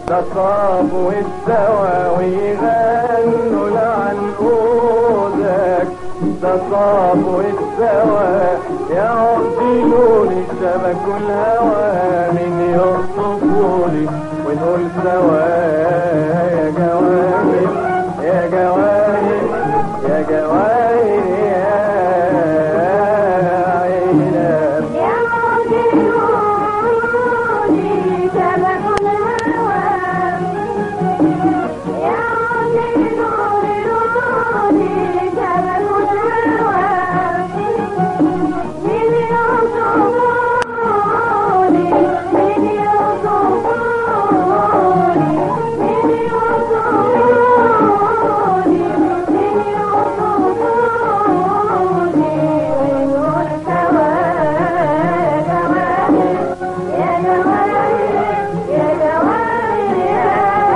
ده صابوا الدوا ويغنوا لعنقودك، ده صابوا الدوا يعدلوني شبكوا الهوى من يخطفولي ونقول سوا يا جواهر يا جواهر يا جواهر يا عينات يعدلوني شبكوا الهوى يعدلوني شبكوا الهوى من يوصفوني من يوصفوني من يوصفوني من يوصفوني ويقول سوا يا جواهر يا جواهر يا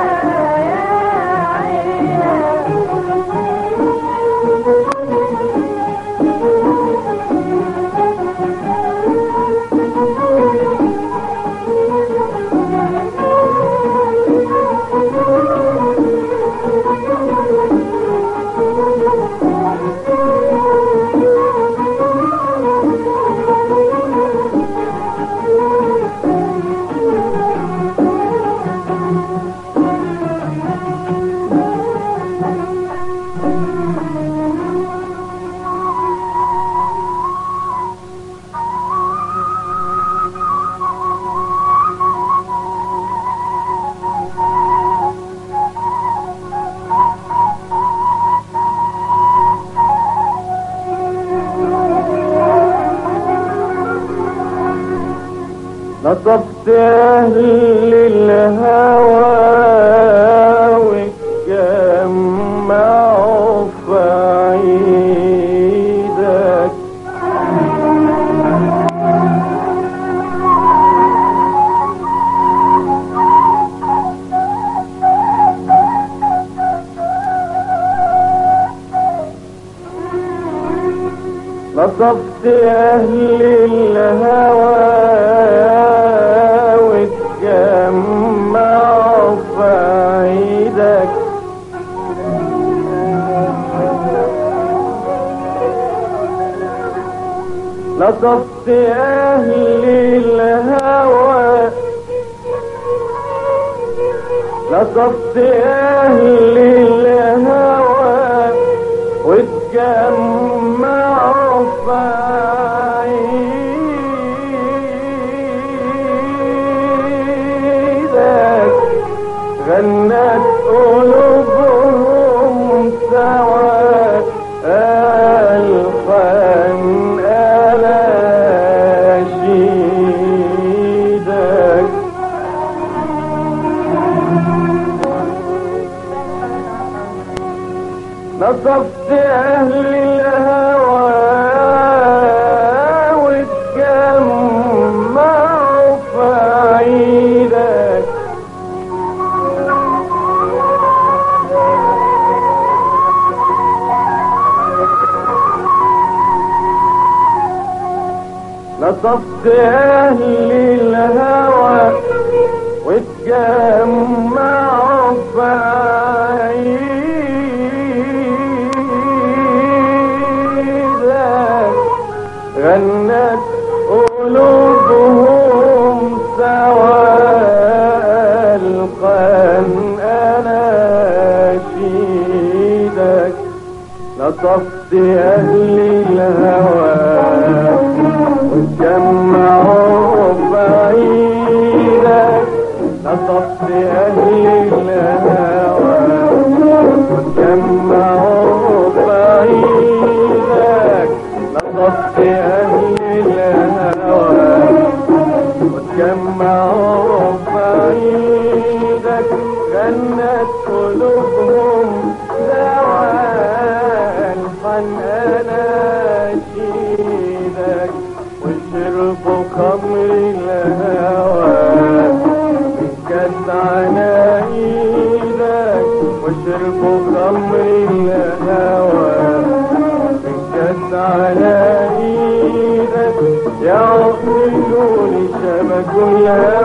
نصبت أهل الهوى واتجمعوا في عيدك، نصبت أهل الهوى واتجمعوا في عيدك، نصبت أهل الهوى نصبت أهل الهوى واتجمعوا في عيدك، غنت قلوبهم سوا ألحان أناشيدك، نصبت أهل الهوى واتجمعوا في عيدك، نصبت أهل الهوى واتجمعوا في عيدك، غنت قلوبهم سوا ألحان أناشيدك، نصبت أهل الهوى واتجمعوا في عيدك، نصبت أهل الهوى واتجمعوا في عيدك، نصبت أهل الهوى واتجمعوا في عيدك، غنت قلوبهم سوا ألحان أناشيدك، وشربوا خمر الهوى من كاس عنايدك، وشربوا خمر الهوى من كاس عنايدك، يعقلوني شبكوا الهوى